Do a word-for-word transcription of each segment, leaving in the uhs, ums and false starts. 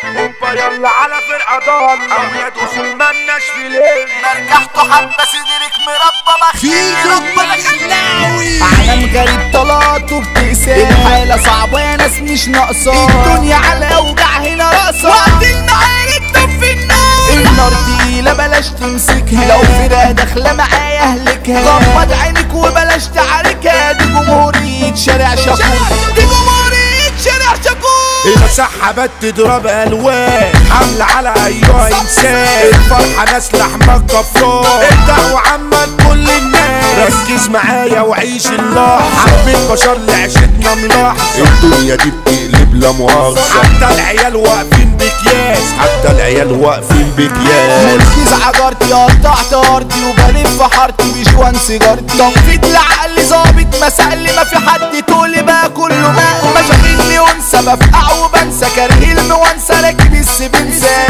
هوبا يلا على فرقة ضالة أولاد أصول مالناش في ليل مرجحته حبة صدرك مربى بخيل في ربنا خلاوي عالم غريب طلاته بتقسام الحالة صعبة يا ناس مش ناقصة الدنيا على اوجع هنا راسة وقت المعارك طفي النار النار تقيلة بلاش تمسكها لو فرقة داخلة معايا اهلكها غمض عينك وبلاش تعاركها دي جمهورية شارع شاكور دي جمهورية شارع شاكور المسحبات تضرب الوان حملة على ايها انسان الفرحة ناس لحمك كفار الدعوة عامة لكل الناس ركز معايا وعيش اللحظة حبيت بشر لعشتنا ملاحظة الدنيا دي بتقلب لا مؤاخذة حتى العيال واقفين بكياس حتى العيال واقفين بكياس مركز عجرتي قطعت ارضي وبلف حارتي مش وان سيجارتي تنفيض لعقلي ظابط مسألي ما في حد تقولي بقى كله ماء مشاغلني وانسى بفقع وبنسى كاره الموانسة راكب السبنسة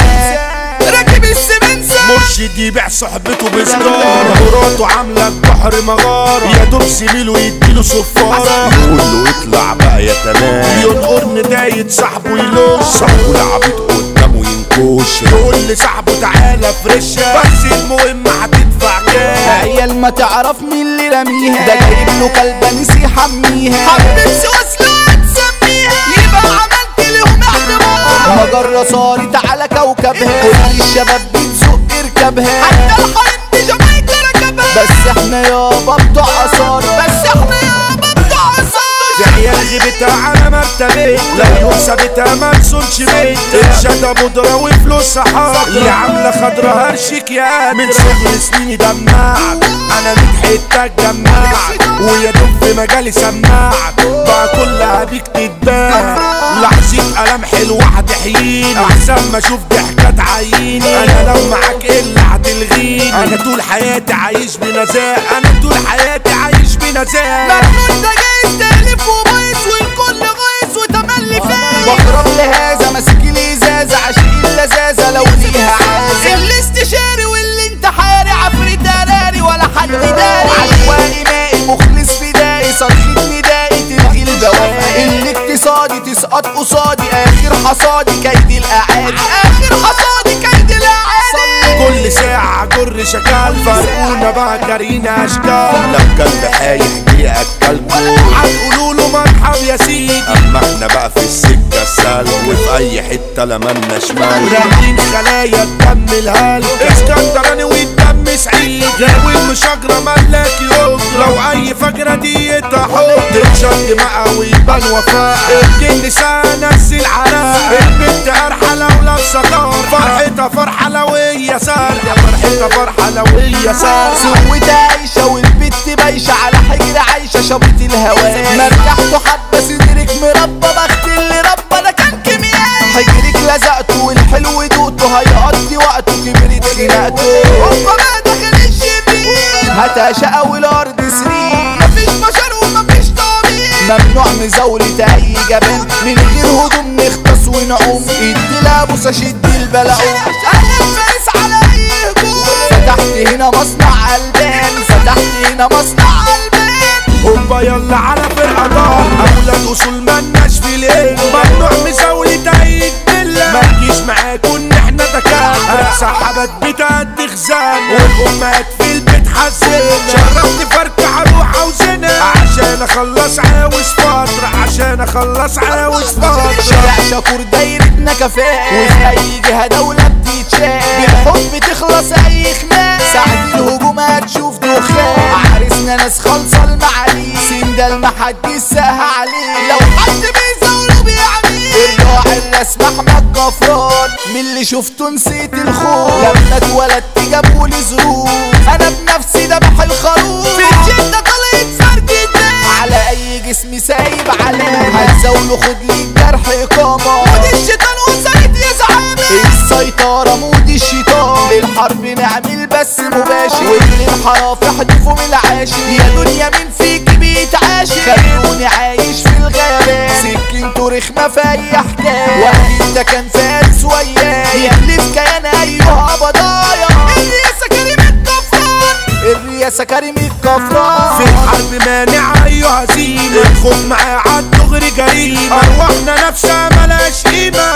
راكب السبنسة مرشد يبيع صحبته بسجارة مراته عاملة البحر مغارة يا دوب زميله يديله صفارة يقول له اطلع بقى يا تمام ينقر نداية صاحبه يلوش صاحبه العبيط قدامه ينكوش يقول لصاحبه تعالى فرشة بس المهم هتدفع كام عيال ما تعرف مين اللي رميها ده جايب له كلبة نسي يحميها حبيبسي وصلة تسميها يبقى عملت لهم احترام مجرة صارت على كوكبها كل الشباب بتزق اركبها حتى الحريم دي جامايكا ركبها بس احنا يابا بتوع اثار بس احنا يابا بتوع اثار عيال غيبتها على مرتبة لو يوم سابتها ما تصونش بيت الشتا بودرة وفلوسها حاضرة اللي عاملة خضرة هرشك يا من صغر سنيني دمعت انا ميت حتة اتجمعت ويا دوب في مجالي سمعت بقى كلها بيك تتباع لحظة قلم حلوة هتحييني احسن ما اشوف ضحكة تعييني انا لو معاك الا هتلغيني انا طول حياتي عايش بنزاهة انا طول حياتي عايش بنزاهة مجنون ده جايز تالف وبايظ والكل غايظ وتملي فايز بخرب لهذا ماسك لي ازازة عشق اللذاذة لو ليها عازة الاستشاري واللي انتحاري عفريت قراري ولا حد داري عشوائي مائي مخلص فدائي صرخة ندائي تلغي البواقي الاقتصادي تسقط قصادي اخر حصادي كيد الاعادي اخر حصادي كيد الاعادي كل ساعة جر شكال فرقونا بقى كارينا اشكال لو كلب حايح جه اكلكوا هتقولوله مرحب يا سيدي اما احنا بقى في السكة السالك وفي اي حتة لمنا شمال راكبين خلايا الدم الهالك اسكندراني والدم سعيد غاوي المشاجرة ملاك يوم لو اي فجرة دي تحط تتشد مقا ويبان وفاء الجن لسان نزل عراء البنت قرحة لو لابسة طار فرحتها فرحة لو هي سار يا فرحتها فرحة لو هي سار سوت عايشة والبت بايشة على حجر عايشة شبط الهواء مرجحته حبة صدرك مربى بخت اللي ربى ده كان كيميائي حجرك لزقته والحلو دوته هيقضي وقته كبرت خناقته هوبا ما داخل الشبين هتعشق والارض سرير مفيش بشر ومفيش طبيعي ممنوع مزاولة اي جبان من غير هدوم نختص ونعوم ادي لابوسة شد البلعوم انا فارس على اي هجوم فتحت هنا مصنع البان فتحت هنا مصنع البان هوبا يلا على فرقة ضال اولاد اصول مالناش في ليل ممنوع مزاولة اي دلة ما تجيش معاكوا ان احنا دكاترة سحبت بتأدي خزان والامهات في البيت حزين شرفت فركة اروح اوزنها عشان اخلص عاوز فترة عشان اخلص عاوز فترة شارع شاكور دايرتنا كفاء وفي اي جهة دولة بتتشاف بالحب تخلص اي خناق ساعة الهجوم هتشوف دخان عرسنا ناس خالصة المعالي سندال محدش ساها عليه لو حد بيزاوله بيعميه الراعي الرسم احمد جفران من اللي شفته نسيت الخوف لما اتولدت جابولي ظروف انا بنفسي دبح الخروف في الجنة طلعت فرد على اي جسم سايب علامة هتزاوله خد لي الجرح اقامة مود الشيطان وصلت يا زعامة السيطرة مود الشيطان للحرب نعمل بس مباشر واللي انحرف يحدفه من العاشر يا دنيا مين فيك بيتعاشر خلوني عايش في الغابات سكنته رخمة في اي حكاية وقت ده كان فارس وياي يحلف كيان ايها بضايا الرياسة كريم الكفران الرياسة كريم الكفران في الحرب مانع ايها هزيمة الخوف معاه عالدغري جريمة ارواحنا نفسها ملاش قيمة وانا في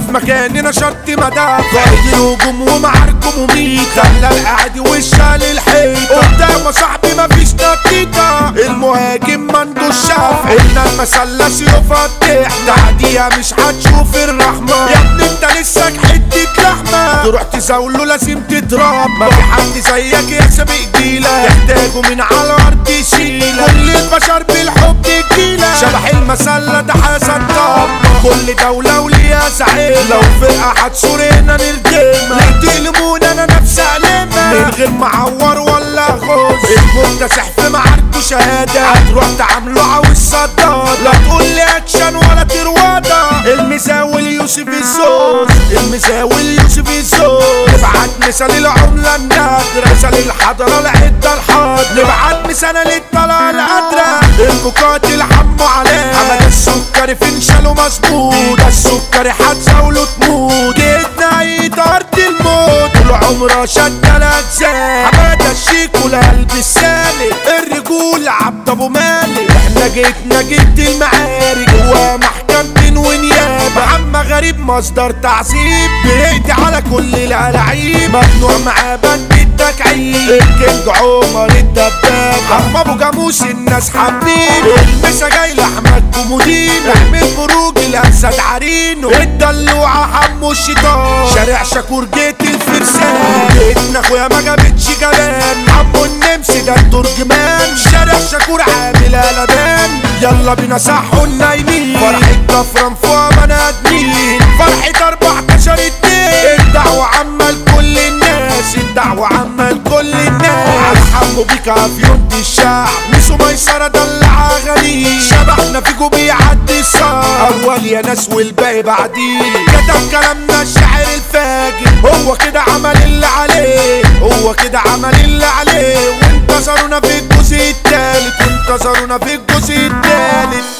في مكاننا شرط مدافع قائد الهجوم ومعاركم وميت خلى القاعد وشها للحيط قدام صاحبي مفيش نتيجة المهاجم مندوش شافع قلنا المسلة سيوفها تحت تعديها مش هتشوف الرحمة يا ابني انت لسه حتة لحمة تروح تزاوله لازم تتراب ما في حد زيك يا سابق جيلة تحتاجه من على الارض يشيلك كل البشر بالحب تجيلك شبح المسلة ده حسن طب كل دولة وليها زعيم لو فرقة هتصور هنا نرجمها ليه تقلمونا انا نفسي ألمها من غير معور ولا غوز المكتسح في معاركه شهادة هتروح تعامله عاوز صداد لا تقول لي اكشن ولا تروادة المساوي يوسف الزوز المساوي يوسف الزوز نبعت مثال العملة النادرة مثال الحضرة العدة الحاضرة نبعت مثال للطلعة القادرة المقاتل حمو عليه حمد السكري في انشاله مظبوط السكري هتزاوله تموت جيتنا عيد ارض الموت طول عمره شد الاجزاء حمادة الشيك والقلب السالك الرجول عبد ابو مالك احنا جيتنا جيت المعارك جوا محكمة ونيابة عم غريب مصدر تعذيب بيقضي على كل الألاعيب ممنوع معاه بند التكعيب الكينج عمر الدباب عم ابو جاموس الناس حابين المسا جاي لاحمد كومودين احمد بروج الاسد عرينو الدلوعة حمو الشيطان شارع شاكور جيت الفرسان جيتنا اخويا ما جابتش جبان حمو النمس ده الترجمان شارع شاكور عامل قلبان يلا بينا صحوا النايمين فرحة كفران فوق بني ادمين فرحة اربعتاشر اتنين الدعوة عامة لكل الناس الدعوة عامة لكل الناس على حمو بيك عفيون دي الشعب ميسو ميسرة دلع اغانيه شبحنا فيكو بيعدي الصعب اول يا ناس والباقي بعديه كتب كلامنا الشاعر الفاجر هو كده عمل اللي عليه هو كده عمل اللي عليه وانتصرونا في الجزء التالت وانتصرونا في الجزء التالت